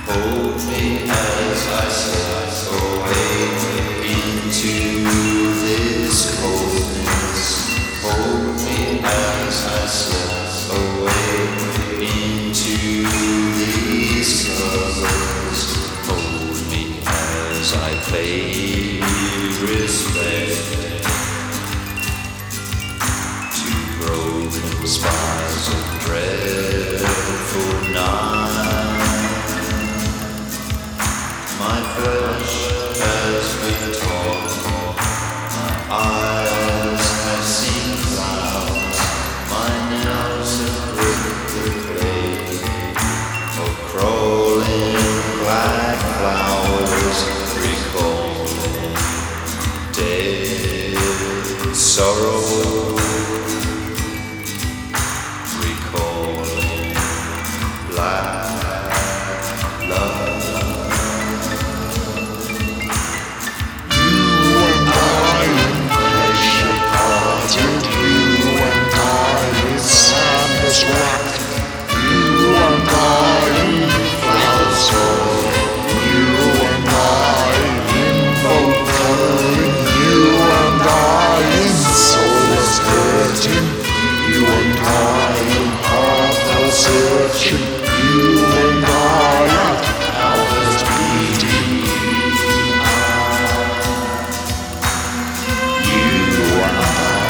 Hold me as I slip away into this coldness. Hold me as I slip away into these colors. Hold me as I pay respect to broken spires of dreadful night. My flesh has been torn, my eyes have seen clouds, my nails have ripped the clay of crawling black flowers, recalling dead sorrow, recalling black love. Searching, you and I at hours beating. You and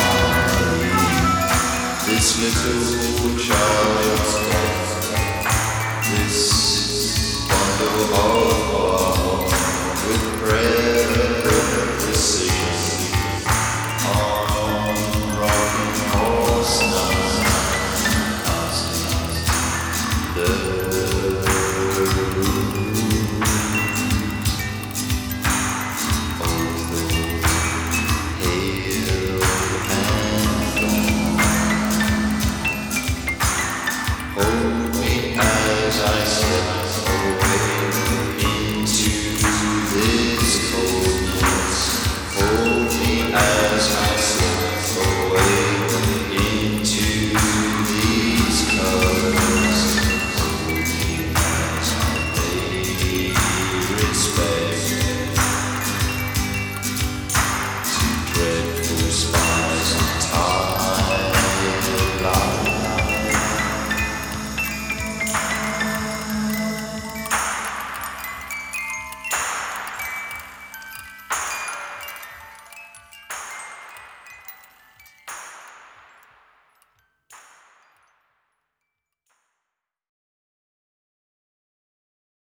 I, this little child's death, this bundle of love with precision on rocking horse night. The